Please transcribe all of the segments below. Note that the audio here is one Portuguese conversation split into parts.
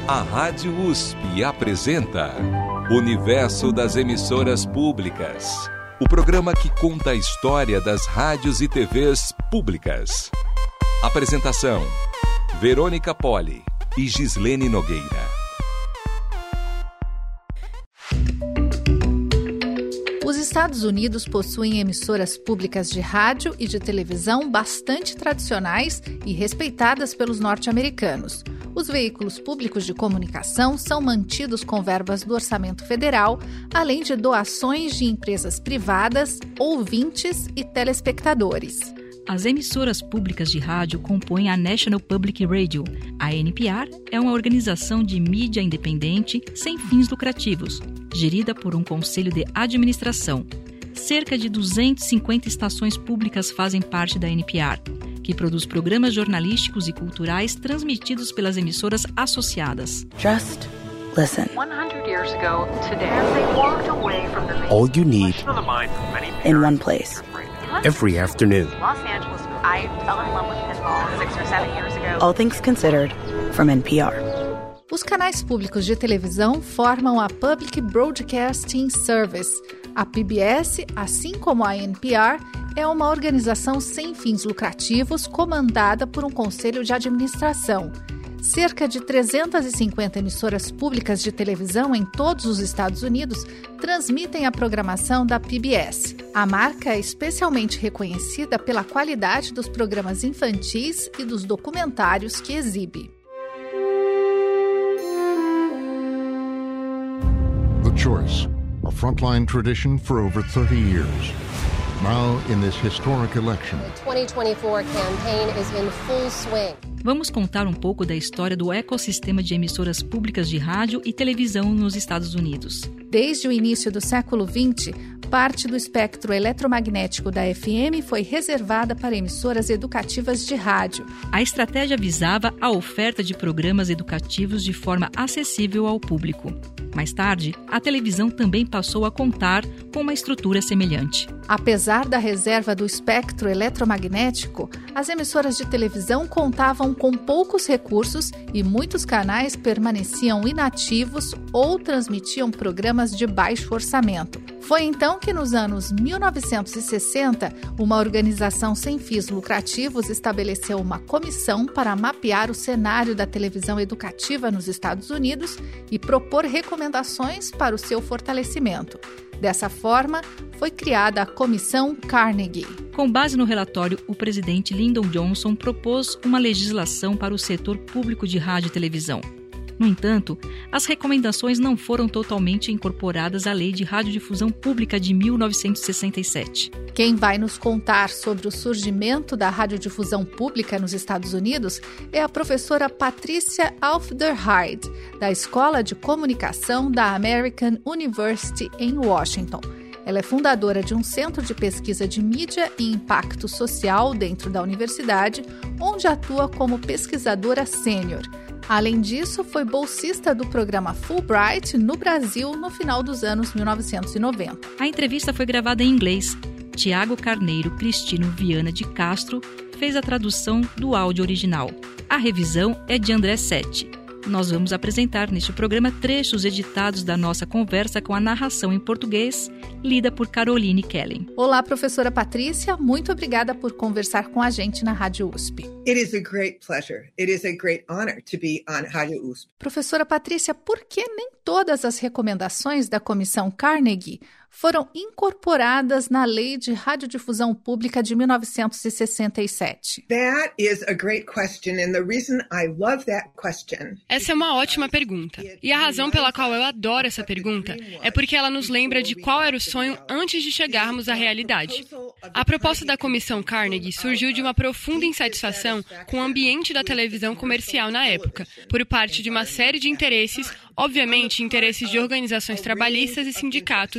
A Rádio USP apresenta Universo das Emissoras Públicas, o programa que conta a história das rádios e TVs públicas. Apresentação: Verônica Poli e Gislene Nogueira. Os Estados Unidos possuem emissoras públicas de rádio e de televisão bastante tradicionais e respeitadas pelos norte-americanos. Os veículos públicos de comunicação são mantidos com verbas do orçamento federal, além de doações de empresas privadas, ouvintes e telespectadores. As emissoras públicas de rádio compõem a National Public Radio. A NPR é uma organização de mídia independente sem fins lucrativos, gerida por um conselho de administração. Cerca de 250 estações públicas fazem parte da NPR, que produz programas jornalísticos e culturais transmitidos pelas emissoras associadas. Just listen. 100 years ago today, they walked away from the All you need in one place. Every afternoon. Los Angeles. I fell in love with pinball 6 or 7 years ago. All things considered from NPR. Os canais públicos de televisão formam a Public Broadcasting Service. A PBS, assim como a NPR, é uma organização sem fins lucrativos comandada por um conselho de administração. Cerca de 350 emissoras públicas de televisão em todos os Estados Unidos transmitem a programação da PBS. A marca é especialmente reconhecida pela qualidade dos programas infantis e dos documentários que exibe. The Choice, a frontline tradition for over 30 years. Now in this historic election. The 2024 campaign is in full swing. Vamos contar um pouco da história do ecossistema de emissoras públicas de rádio e televisão nos Estados Unidos. Desde o início do século XX, parte do espectro eletromagnético da FM foi reservada para emissoras educativas de rádio. A estratégia visava a oferta de programas educativos de forma acessível ao público. Mais tarde, a televisão também passou a contar com uma estrutura semelhante. Apesar da reserva do espectro eletromagnético, as emissoras de televisão contavam com poucos recursos e muitos canais permaneciam inativos ou transmitiam programas de baixo orçamento. Foi então que, nos anos 1960, uma organização sem fins lucrativos estabeleceu uma comissão para mapear o cenário da televisão educativa nos Estados Unidos e propor recomendações para o seu fortalecimento. Dessa forma, foi criada a Comissão Carnegie. Com base no relatório, o presidente Lyndon Johnson propôs uma legislação para o setor público de rádio e televisão. No entanto, as recomendações não foram totalmente incorporadas à Lei de Radiodifusão Pública de 1967. Quem vai nos contar sobre o surgimento da radiodifusão pública nos Estados Unidos é a professora Patricia Aufderheide, da Escola de Comunicação da American University em Washington. Ela é fundadora de um centro de pesquisa de mídia e impacto social dentro da universidade, onde atua como pesquisadora sênior. Além disso, foi bolsista do programa Fulbright no Brasil no final dos anos 1990. A entrevista foi gravada em inglês. Tiago Carneiro Cristino Viana de Castro fez a tradução do áudio original. A revisão é de André Sete. Nós vamos apresentar neste programa trechos editados da nossa conversa com a narração em português, lida por Caroline Kellen. Olá, professora Patrícia, muito obrigada por conversar com a gente na Rádio USP. It is a great pleasure. It is a great honor to be on Rádio USP. Professora Patrícia, por que nem todas as recomendações da Comissão Carnegie foram incorporadas na Lei de Radiodifusão Pública de 1967? That is a great question, and the reason I love that question. Essa é uma ótima pergunta. E a razão pela qual eu adoro essa pergunta é porque ela nos lembra de qual era o sonho antes de chegarmos à realidade. A proposta da Comissão Carnegie surgiu de uma profunda insatisfação com o ambiente da televisão comercial na época, por parte de uma série de interesses, obviamente interesses de organizações trabalhistas e sindicatos,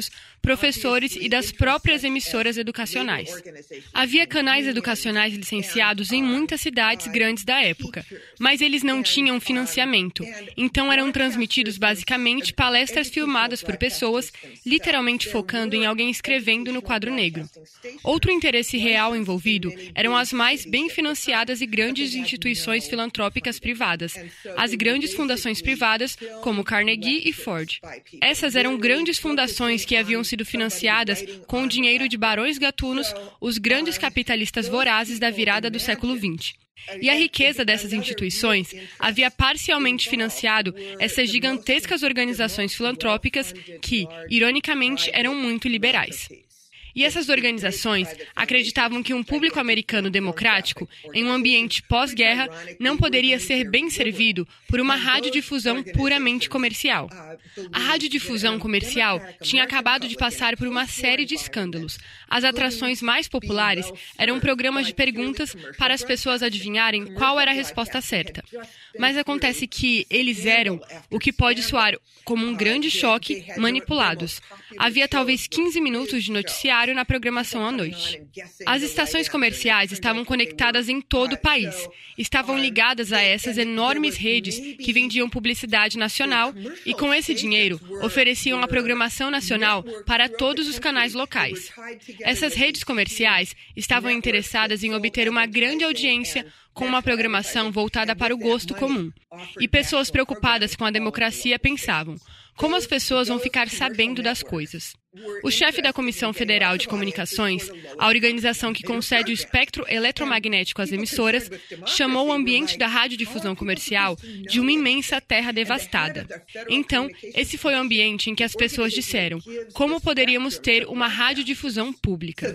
professores e das próprias emissoras educacionais. Havia canais educacionais licenciados em muitas cidades grandes da época, mas eles não tinham financiamento, então eram transmitidos basicamente palestras filmadas por pessoas, literalmente focando em alguém escrevendo no quadro negro. Outro interesse real envolvido eram as mais bem financiadas e grandes instituições filantrópicas privadas, as grandes fundações privadas como Carnegie e Ford. Essas eram grandes fundações que haviam sido financiadas com o dinheiro de barões gatunos, os grandes capitalistas vorazes da virada do século XX. E a riqueza dessas instituições havia parcialmente financiado essas gigantescas organizações filantrópicas que, ironicamente, eram muito liberais. E essas organizações acreditavam que um público americano democrático, em um ambiente pós-guerra, não poderia ser bem servido por uma radiodifusão puramente comercial. A radiodifusão comercial tinha acabado de passar por uma série de escândalos. As atrações mais populares eram programas de perguntas para as pessoas adivinharem qual era a resposta certa. Mas acontece que eles eram, o que pode soar como um grande choque, manipulados. Havia talvez 15 minutos de noticiário na programação à noite. As estações comerciais estavam conectadas em todo o país. Estavam ligadas a essas enormes redes que vendiam publicidade nacional e, com esse dinheiro, ofereciam a programação nacional para todos os canais locais. Essas redes comerciais estavam interessadas em obter uma grande audiência com uma programação voltada para o gosto comum. E pessoas preocupadas com a democracia pensavam: como as pessoas vão ficar sabendo das coisas? O chefe da Comissão Federal de Comunicações, a organização que concede o espectro eletromagnético às emissoras, chamou o ambiente da radiodifusão comercial de uma imensa terra devastada. Então, esse foi o ambiente em que as pessoas disseram: como poderíamos ter uma radiodifusão pública?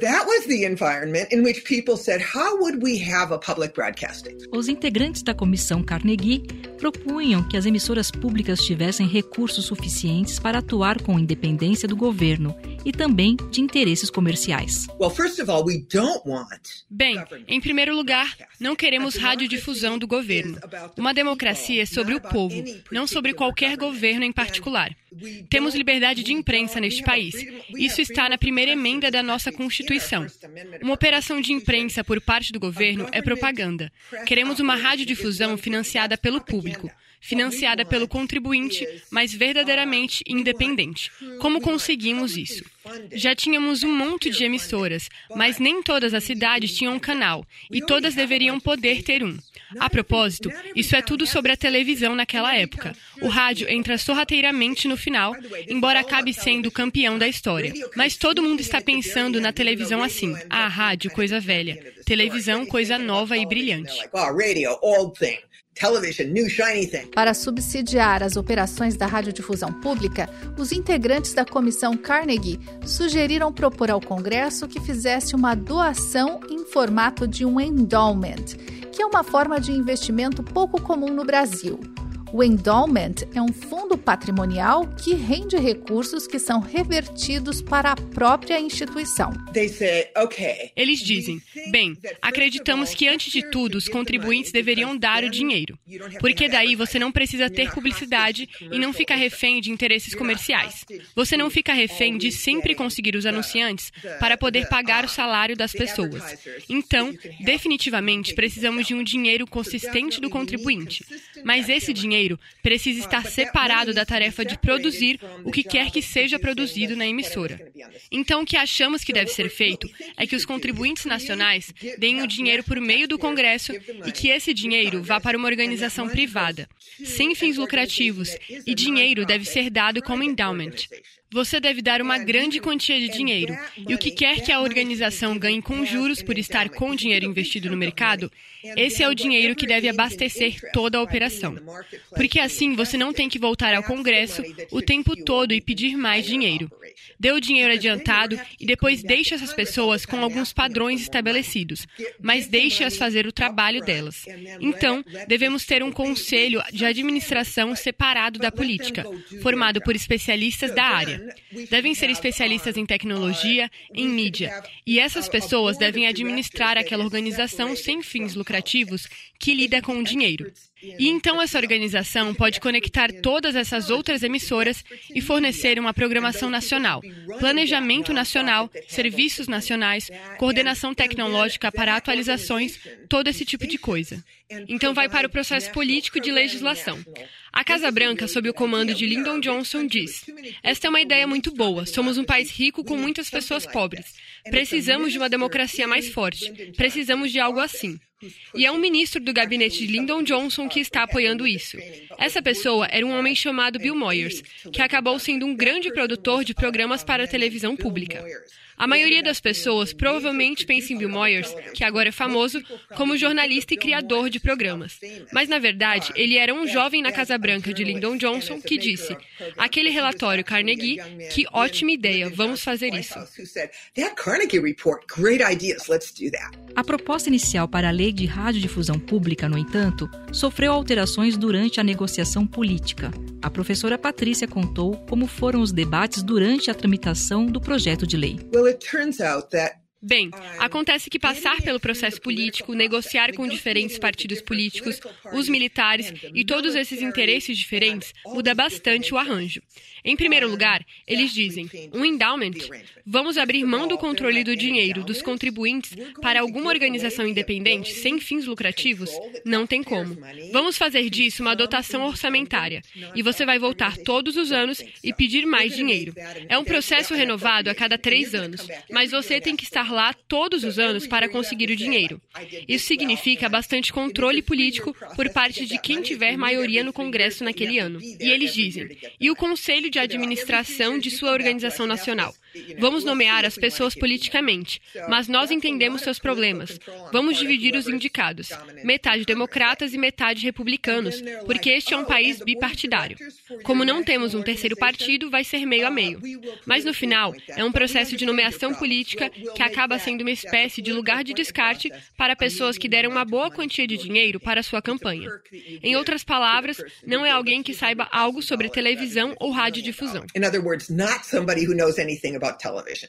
Os integrantes da Comissão Carnegie propunham que as emissoras públicas tivessem recursos suficientes para atuar com independência do governo e também de interesses comerciais. Bem, em primeiro lugar, não queremos radiodifusão do governo. Uma democracia é sobre o povo, não sobre qualquer governo em particular. Temos liberdade de imprensa neste país. Isso está na primeira emenda da nossa Constituição. Uma operação de imprensa por parte do governo é propaganda. Queremos uma radiodifusão financiada pelo público, financiada pelo contribuinte, mas verdadeiramente independente. Como conseguimos isso? Já tínhamos um monte de emissoras, mas nem todas as cidades tinham um canal, e todas deveriam poder ter um. A propósito, isso é tudo sobre a televisão naquela época. O rádio entra sorrateiramente no final, embora acabe sendo o campeão da história. Mas todo mundo está pensando na televisão assim: ah, rádio, coisa velha. Televisão, coisa nova e brilhante. Para subsidiar as operações da radiodifusão pública, os integrantes da Comissão Carnegie sugeriram propor ao Congresso que fizesse uma doação em formato de um endowment, que é uma forma de investimento pouco comum no Brasil. O endowment é um fundo patrimonial que rende recursos que são revertidos para a própria instituição. Eles dizem: bem, acreditamos que antes de tudo os contribuintes deveriam dar o dinheiro, porque daí você não precisa ter publicidade e não fica refém de interesses comerciais. Você não fica refém de sempre conseguir os anunciantes para poder pagar o salário das pessoas. Então, definitivamente, precisamos de um dinheiro consistente do contribuinte. Mas esse dinheiro precisa estar separado da tarefa de produzir o que quer que seja produzido na emissora. Então, o que achamos que deve ser feito é que os contribuintes nacionais deem o dinheiro por meio do Congresso e que esse dinheiro vá para uma organização privada, sem fins lucrativos, e dinheiro deve ser dado como endowment. Você deve dar uma grande quantia de dinheiro, e o que quer que a organização ganhe com juros por estar com o dinheiro investido no mercado, esse é o dinheiro que deve abastecer toda a operação. Porque assim você não tem que voltar ao Congresso o tempo todo e pedir mais dinheiro. Dê o dinheiro adiantado e depois deixe essas pessoas com alguns padrões estabelecidos, mas deixe-as fazer o trabalho delas. Então, devemos ter um conselho de administração separado da política, formado por especialistas da área. Devem ser especialistas em tecnologia, em mídia, e essas pessoas devem administrar aquela organização sem fins lucrativos que lida com o dinheiro. E então essa organização pode conectar todas essas outras emissoras e fornecer uma programação nacional, planejamento nacional, serviços nacionais, coordenação tecnológica para atualizações, todo esse tipo de coisa. Então vai para o processo político de legislação. A Casa Branca, sob o comando de Lyndon Johnson, diz: esta é uma ideia muito boa, somos um país rico com muitas pessoas pobres. Precisamos de uma democracia mais forte, precisamos de algo assim. E é um ministro do gabinete de Lyndon Johnson que está apoiando isso. Essa pessoa era um homem chamado Bill Moyers, que acabou sendo um grande produtor de programas para a televisão pública. A maioria das pessoas provavelmente pensa em Bill Moyers, que agora é famoso, como jornalista e criador de programas. Mas, na verdade, ele era um jovem na Casa Branca de Lyndon Johnson que disse: aquele relatório Carnegie, que ótima ideia, vamos fazer isso. A proposta inicial para a Lei de Radiodifusão Pública, no entanto, sofreu alterações durante a negociação política. A professora Patrícia contou como foram os debates durante a tramitação do projeto de lei. Bem, acontece que passar pelo processo político, negociar com diferentes partidos políticos, os militares e todos esses interesses diferentes muda bastante o arranjo. Em primeiro lugar, eles dizem, um endowment, vamos abrir mão do controle do dinheiro dos contribuintes para alguma organização independente sem fins lucrativos? Não tem como. Vamos fazer disso uma dotação orçamentária, e você vai voltar todos os anos e pedir mais dinheiro. É um processo renovado a cada 3 anos, mas você tem que estar lá todos os anos para conseguir o dinheiro. Isso significa bastante controle político por parte de quem tiver maioria no Congresso naquele ano. E eles dizem, e o Conselho de Administração de sua organização nacional. Vamos nomear as pessoas politicamente, mas nós entendemos seus problemas. Vamos dividir os indicados, metade democratas e metade republicanos, porque este é um país bipartidário. Como não temos um terceiro partido, vai ser meio a meio. Mas no final, é um processo de nomeação política que acaba sendo uma espécie de lugar de descarte para pessoas que deram uma boa quantia de dinheiro para sua campanha. Em outras palavras, não é alguém que saiba algo sobre televisão ou radiodifusão. In other words, not somebody who knows anything about television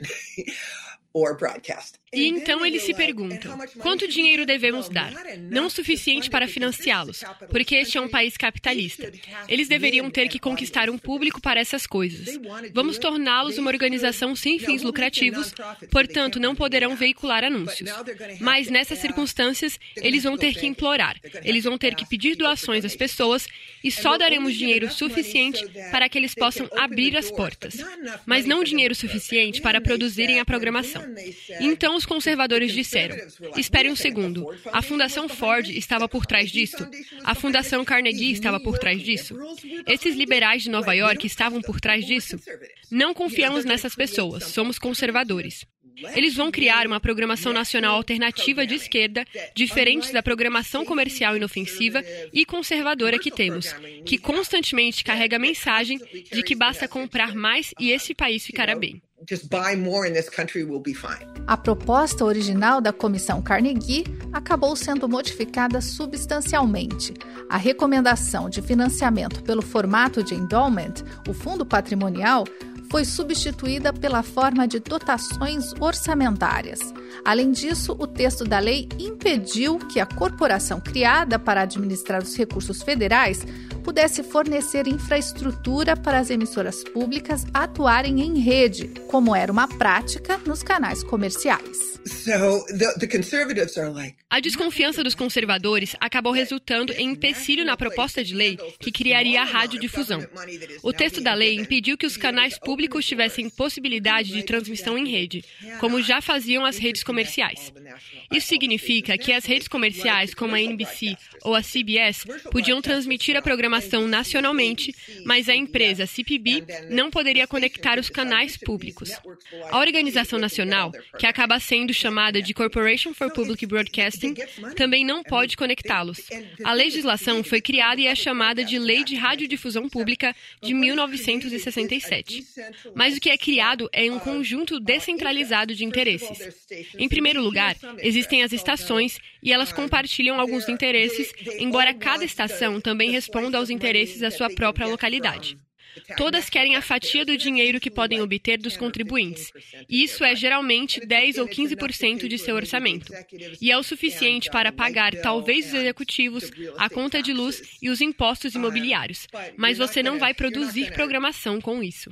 or broadcast. E então eles se perguntam, quanto dinheiro devemos dar? Não o suficiente para financiá-los, porque este é um país capitalista. Eles deveriam ter que conquistar um público para essas coisas. Vamos torná-los uma organização sem fins lucrativos, portanto não poderão veicular anúncios. Mas nessas circunstâncias, eles vão ter que implorar, eles vão ter que pedir doações às pessoas e só daremos dinheiro suficiente para que eles possam abrir as portas. Mas não dinheiro suficiente para produzirem a programação. Então os conservadores disseram, espere um segundo, a Fundação Ford estava por trás disso? A Fundação Carnegie estava por trás disso? Esses liberais de Nova York estavam por trás disso? Não confiamos nessas pessoas, somos conservadores. Eles vão criar uma programação nacional alternativa de esquerda, diferente da programação comercial inofensiva e conservadora que temos, que constantemente carrega a mensagem de que basta comprar mais e esse país ficará bem. A proposta original da Comissão Carnegie acabou sendo modificada substancialmente. A recomendação de financiamento pelo formato de endowment, o fundo patrimonial, foi substituída pela forma de dotações orçamentárias. Além disso, o texto da lei impediu que a corporação criada para administrar os recursos federais pudesse fornecer infraestrutura para as emissoras públicas atuarem em rede, como era uma prática nos canais comerciais. A desconfiança dos conservadores acabou resultando em empecilho na proposta de lei que criaria a radiodifusão. O texto da lei impediu que os canais públicos tivessem possibilidade de transmissão em rede, como já faziam as redes comerciais. Isso significa que as redes comerciais, como a NBC ou a CBS, podiam transmitir a programação nacionalmente, mas a empresa CPB não poderia conectar os canais públicos. A organização nacional, que acaba sendo chamada de Corporation for Public Broadcasting, também não pode conectá-los. A legislação foi criada e é chamada de Lei de Radiodifusão Pública de 1967. Mas o que é criado é um conjunto descentralizado de interesses. Em primeiro lugar, existem as estações e elas compartilham alguns interesses, embora cada estação também responda aos interesses da sua própria localidade. Todas querem a fatia do dinheiro que podem obter dos contribuintes. E isso é geralmente 10 ou 15% de seu orçamento. E é o suficiente para pagar talvez os executivos, a conta de luz e os impostos imobiliários. Mas você não vai produzir programação com isso.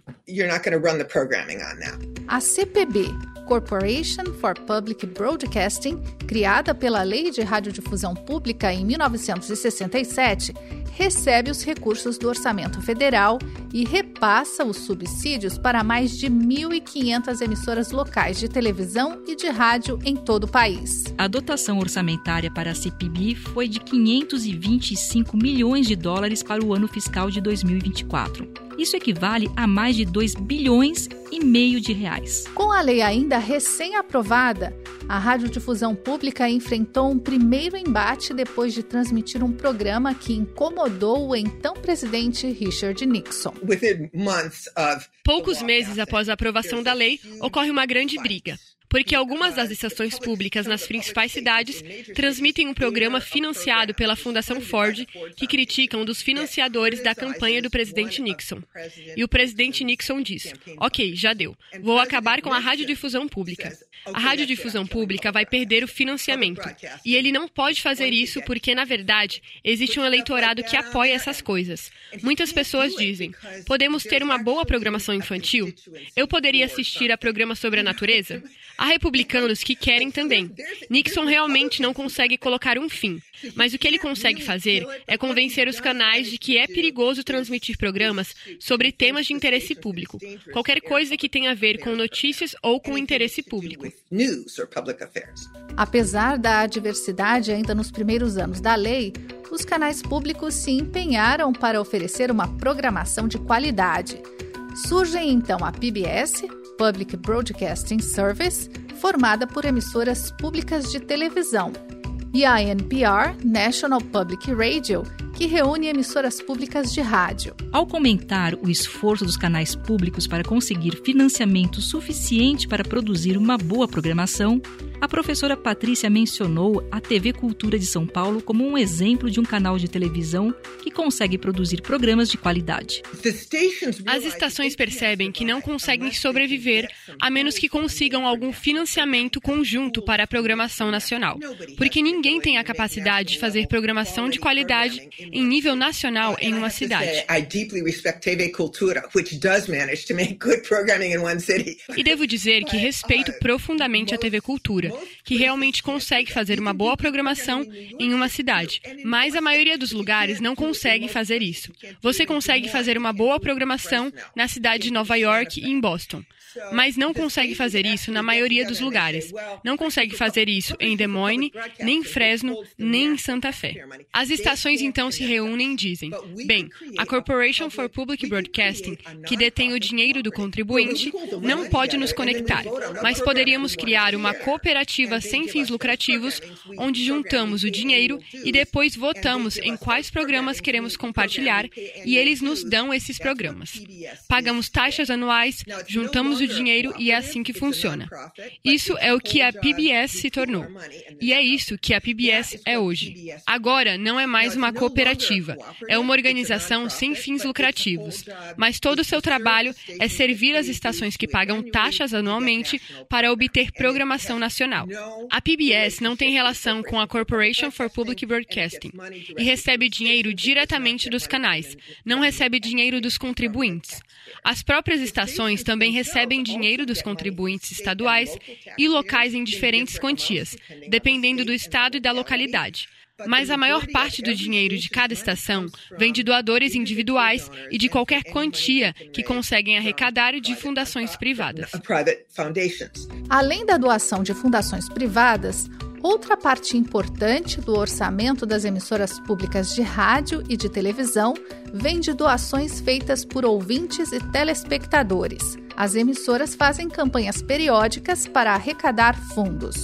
A CPB, Corporation for Public Broadcasting, criada pela Lei de Radiodifusão Pública em 1967, recebe os recursos do orçamento federal e repassa os subsídios para mais de 1.500 emissoras locais de televisão e de rádio em todo o país. A dotação orçamentária para a CPB foi de $525 milhões para o ano fiscal de 2024. Isso equivale a mais de 2,5 bilhões de reais. Com a lei ainda recém-aprovada, a radiodifusão pública enfrentou um primeiro embate depois de transmitir um programa que incomodou o então presidente Richard Nixon. Poucos meses após a aprovação da lei, ocorre uma grande briga. Porque algumas das estações públicas nas principais cidades transmitem um programa financiado pela Fundação Ford que critica um dos financiadores da campanha do presidente Nixon. E o presidente Nixon diz, ok, já deu, vou acabar com a radiodifusão pública. A radiodifusão pública vai perder o financiamento. E ele não pode fazer isso porque, na verdade, existe um eleitorado que apoia essas coisas. Muitas pessoas dizem, podemos ter uma boa programação infantil? Eu poderia assistir a programa sobre a natureza? Há republicanos que querem também. Nixon realmente não consegue colocar um fim, mas o que ele consegue fazer é convencer os canais de que é perigoso transmitir programas sobre temas de interesse público, qualquer coisa que tenha a ver com notícias ou com interesse público. Apesar da adversidade ainda nos primeiros anos da lei, os canais públicos se empenharam para oferecer uma programação de qualidade. Surgem então a PBS, Public Broadcasting Service, formada por emissoras públicas de televisão, e a NPR, National Public Radio, que reúne emissoras públicas de rádio. Ao comentar o esforço dos canais públicos para conseguir financiamento suficiente para produzir uma boa programação, a professora Patrícia mencionou a TV Cultura de São Paulo como um exemplo de um canal de televisão que consegue produzir programas de qualidade. As estações percebem que não conseguem sobreviver a menos que consigam algum financiamento conjunto para a programação nacional, porque ninguém tem a capacidade de fazer programação de qualidade em nível nacional em uma cidade. E devo dizer que respeito profundamente a TV Cultura, que realmente consegue fazer uma boa programação em uma cidade, mas a maioria dos lugares não consegue fazer isso. Você consegue fazer uma boa programação na cidade de Nova York e em Boston, mas não consegue fazer isso na maioria dos lugares. Não consegue fazer isso em Des Moines, nem em Fresno, nem em Santa Fé. As estações então se reúnem e dizem, bem, a Corporation for Public Broadcasting, que detém o dinheiro do contribuinte, não pode nos conectar, mas poderíamos criar uma cooperativa sem fins lucrativos, onde juntamos o dinheiro e depois votamos em quais programas queremos compartilhar e eles nos dão esses programas. Pagamos taxas anuais, juntamos o dinheiro e é assim que funciona. Isso é o que a PBS se tornou. E é isso que a PBS é hoje. Agora não é mais uma cooperativa, é uma organização sem fins lucrativos, mas todo o seu trabalho é servir as estações que pagam taxas anualmente para obter programação nacional. A PBS não tem relação com a Corporation for Public Broadcasting e recebe dinheiro diretamente dos canais, não recebe dinheiro dos contribuintes. As próprias estações também recebem dinheiro dos contribuintes estaduais e locais em diferentes quantias, dependendo do estado e da localidade. Mas a maior parte do dinheiro de cada estação vem de doadores individuais e de qualquer quantia que conseguem arrecadar de fundações privadas. Além da doação de fundações privadas, outra parte importante do orçamento das emissoras públicas de rádio e de televisão vem de doações feitas por ouvintes e telespectadores. As emissoras fazem campanhas periódicas para arrecadar fundos.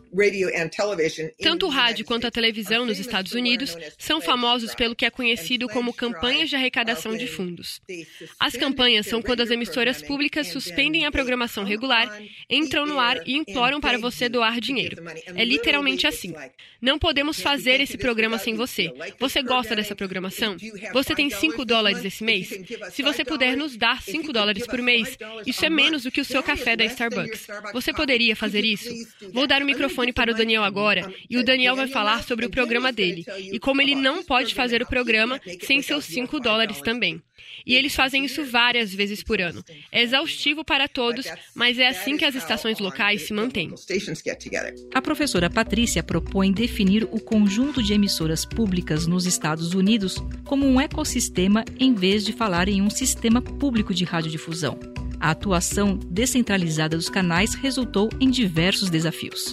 Tanto o rádio quanto a televisão nos Estados Unidos são famosos pelo que é conhecido como campanhas de arrecadação de fundos. As campanhas são quando as emissoras públicas suspendem a programação regular, entram no ar e imploram para você doar dinheiro. É literalmente assim. Não podemos fazer esse programa sem você. Você gosta dessa programação? Você tem tem $5 esse mês? Se você puder nos dar $5 por mês, isso é menos do que o seu café da Starbucks. Você poderia fazer isso? Vou dar o microfone para o Daniel agora, e o Daniel vai falar sobre o programa dele, e como ele não pode fazer o programa sem seus $5 também. E eles fazem isso várias vezes por ano. É exaustivo para todos, mas é assim que as estações locais se mantêm. A professora Patrícia propõe definir o conjunto de emissoras públicas nos Estados Unidos como um ecossistema em vez de falar em um sistema público de radiodifusão. A atuação descentralizada dos canais resultou em diversos desafios.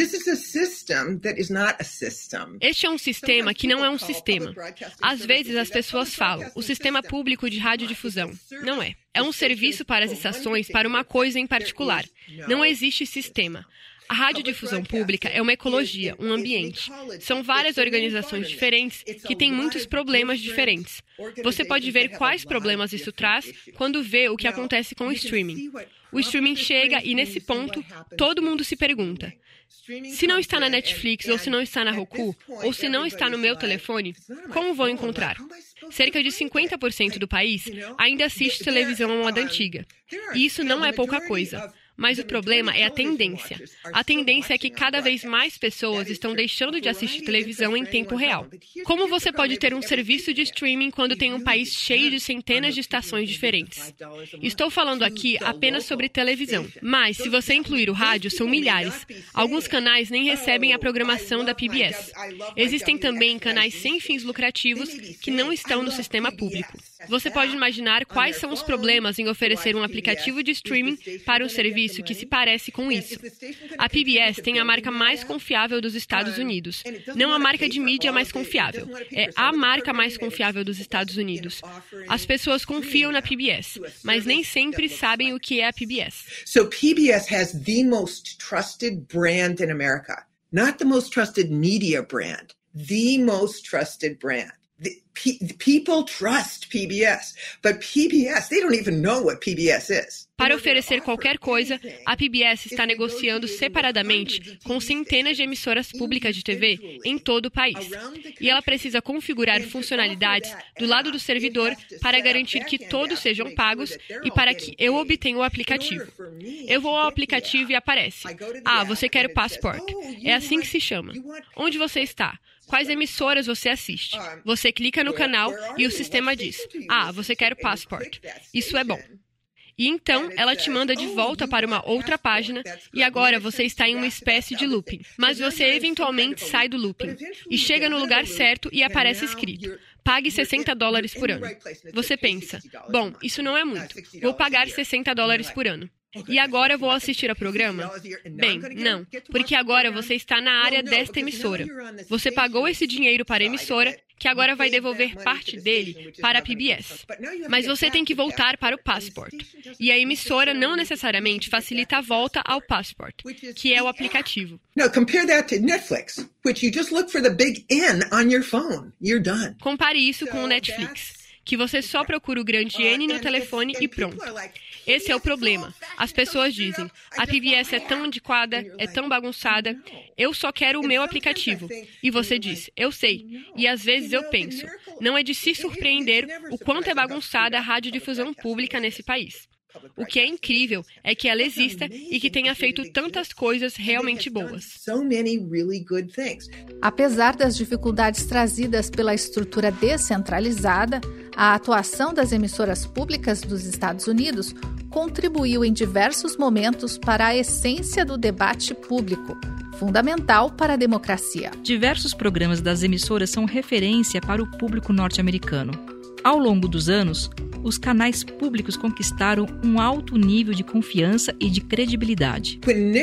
Este é um sistema que não é um sistema. Às vezes as pessoas falam, o sistema público de radiodifusão. Não é. É um serviço para as estações para uma coisa em particular. Não existe sistema. A radiodifusão pública é uma ecologia, um ambiente. São várias organizações diferentes que têm muitos problemas diferentes. Você pode ver quais problemas isso traz quando vê o que acontece com o streaming. O streaming chega e, nesse ponto, todo mundo se pergunta: se não está na Netflix, ou se não está na Roku, ou se não está no meu telefone, como vou encontrar? Cerca de 50% do país ainda assiste televisão à moda antiga. E isso não é pouca coisa. Mas o problema é a tendência. A tendência é que cada vez mais pessoas estão deixando de assistir televisão em tempo real. Como você pode ter um serviço de streaming quando tem um país cheio de centenas de estações diferentes? Estou falando aqui apenas sobre televisão, mas se você incluir o rádio, são milhares. Alguns canais nem recebem a programação da PBS. Existem também canais sem fins lucrativos que não estão no sistema público. Você pode imaginar quais são os problemas em oferecer um aplicativo de streaming para um serviço que se parece com isso. A PBS tem a marca mais confiável dos Estados Unidos. Não a marca de mídia mais confiável. É a marca mais confiável dos Estados Unidos. As pessoas confiam na PBS, mas nem sempre sabem o que é a PBS. So PBS has the most trusted brand in America. Not the most trusted media brand. The most trusted brand. People trust PBS, but PBS, they don't even know what PBS is. Para oferecer qualquer coisa, a PBS está negociando separadamente com centenas de emissoras públicas de TV em todo o país. E ela precisa configurar funcionalidades do lado do servidor para garantir que todos sejam pagos e para que eu obtenha o aplicativo. Eu vou ao aplicativo e aparece: ah, você quer o Passport. É assim que se chama. Onde você está? Quais emissoras você assiste? Você clica no canal e o sistema diz: ah, você quer o Passport. Isso é bom. E então, ela te manda de volta para uma outra página e agora você está em uma espécie de looping. Mas você eventualmente sai do looping e chega no lugar certo e aparece escrito: pague $60 por ano. Você pensa: bom, isso não é muito. Vou pagar $60 por ano. E agora vou assistir ao programa? Bem, não, porque agora você está na área desta emissora. Você pagou esse dinheiro para a emissora, que agora vai devolver parte dele para a PBS. Mas você tem que voltar para o Passport. E a emissora não necessariamente facilita a volta ao Passport, que é o aplicativo. Now compare that to Netflix, which you just look for the big N on your phone. You're done. Compare isso com o Netflix, que você só procura o grande N no telefone e pronto. Esse é o problema. As pessoas dizem: a PBS é tão antiquada, é tão bagunçada, eu só quero o meu aplicativo. E você diz: eu sei. E às vezes eu penso: não é de se surpreender o quanto é bagunçada a radiodifusão pública nesse país. O que é incrível é que ela exista e que tenha feito tantas coisas realmente boas. Apesar das dificuldades trazidas pela estrutura descentralizada, a atuação das emissoras públicas dos Estados Unidos contribuiu em diversos momentos para a essência do debate público, fundamental para a democracia. Diversos programas das emissoras são referência para o público norte-americano. Ao longo dos anos, os canais públicos conquistaram um alto nível de confiança e de credibilidade.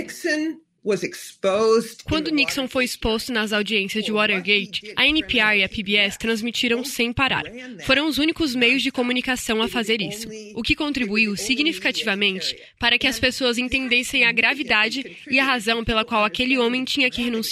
Quando Nixon foi exposto nas audiências de Watergate, a NPR e a PBS transmitiram sem parar. Foram os únicos meios de comunicação a fazer isso, o que contribuiu significativamente para que as pessoas entendessem a gravidade e a razão pela qual aquele homem tinha que renunciar.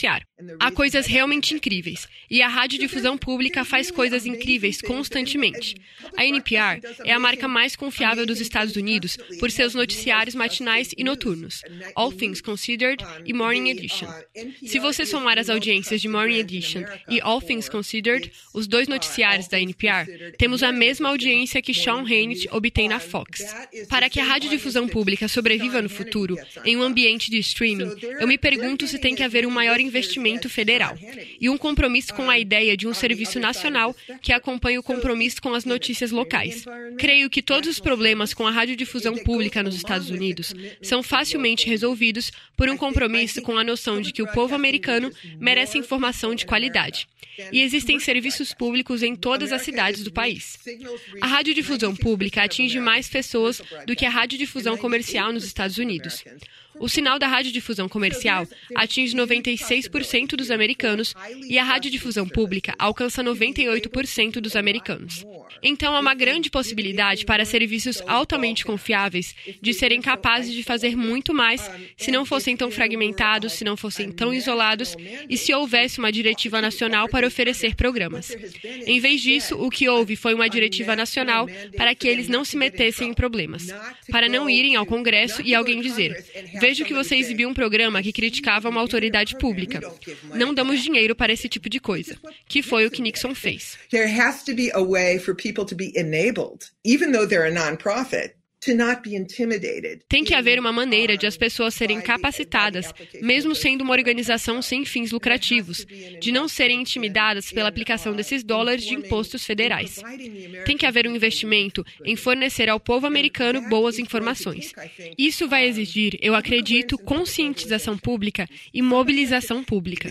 Há coisas realmente incríveis, e a radiodifusão pública faz coisas incríveis constantemente. A NPR é a marca mais confiável dos Estados Unidos por seus noticiários matinais e noturnos, All Things Considered e Morning Edition. Se você somar as audiências de Morning Edition e All Things Considered, os dois noticiários da NPR, temos a mesma audiência que Sean Hannity obtém na Fox. Para que a radiodifusão pública sobreviva no futuro, em um ambiente de streaming, eu me pergunto se tem que haver um maior investimento federal e um compromisso com a ideia de um serviço nacional que acompanhe o compromisso com as notícias locais. Creio que todos os problemas com a radiodifusão pública nos Estados Unidos são facilmente resolvidos por um compromisso com a noção de que o povo americano merece informação de qualidade. E existem serviços públicos em todas as cidades do país. A radiodifusão pública atinge mais pessoas do que a radiodifusão comercial nos Estados Unidos. O sinal da radiodifusão comercial atinge 96% dos americanos e a radiodifusão pública alcança 98% dos americanos. Então, há uma grande possibilidade para serviços altamente confiáveis de serem capazes de fazer muito mais se não fossem tão fragmentados, se não fossem tão isolados e se houvesse uma diretiva nacional para oferecer programas. Em vez disso, o que houve foi uma diretiva nacional para que eles não se metessem em problemas, para não irem ao Congresso e alguém dizer: vejo que você exibiu um programa que criticava uma autoridade pública. Não damos dinheiro para esse tipo de coisa, que foi o que Nixon fez. There has to be a way for people to be enabled, even though they're a non-profit. Tem que haver uma maneira de as pessoas serem capacitadas, mesmo sendo uma organização sem fins lucrativos, de não serem intimidadas pela aplicação desses dólares de impostos federais. Tem que haver um investimento em fornecer ao povo americano boas informações. Isso vai exigir, eu acredito, conscientização pública e mobilização pública.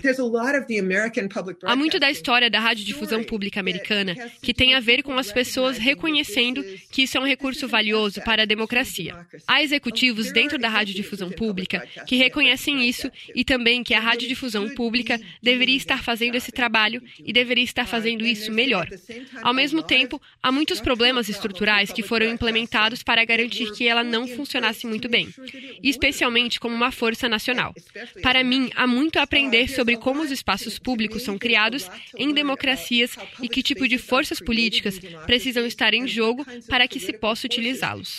Há muito da história da radiodifusão pública americana que tem a ver com as pessoas reconhecendo que isso é um recurso valioso para a democracia. Há executivos dentro da radiodifusão pública que reconhecem isso e também que a radiodifusão pública deveria estar fazendo esse trabalho e deveria estar fazendo isso melhor. Ao mesmo tempo, há muitos problemas estruturais que foram implementados para garantir que ela não funcionasse muito bem, especialmente como uma força nacional. Para mim, há muito a aprender sobre como os espaços públicos são criados em democracias e que tipo de forças políticas precisam estar em jogo para que se possa utilizá-los.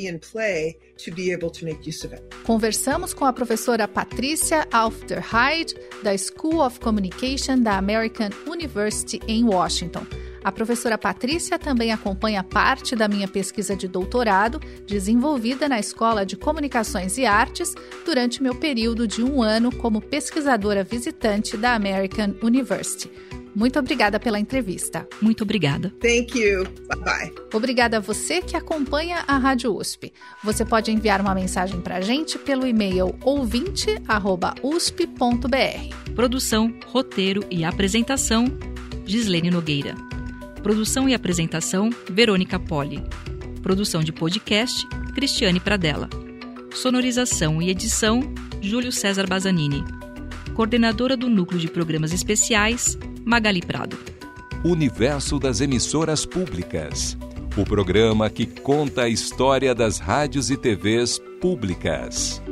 Conversamos com a professora Patricia Aufderheide, da School of Communication da American University em Washington. A professora Patrícia também acompanha parte da minha pesquisa de doutorado, desenvolvida na Escola de Comunicações e Artes, durante meu período de 1 ano como pesquisadora visitante da American University. Muito obrigada pela entrevista. Muito obrigada. Thank you. Bye-bye. Obrigada a você que acompanha a Rádio USP. Você pode enviar uma mensagem para a gente pelo e-mail ouvinte@usp.br. Produção, roteiro e apresentação, Gislene Nogueira. Produção e apresentação, Verônica Poli. Produção de podcast, Cristiane Pradella. Sonorização e edição, Júlio César Bazanini. Coordenadora do Núcleo de Programas Especiais, Magali Prado. Universo das Emissoras Públicas. O programa que conta a história das rádios e TVs públicas.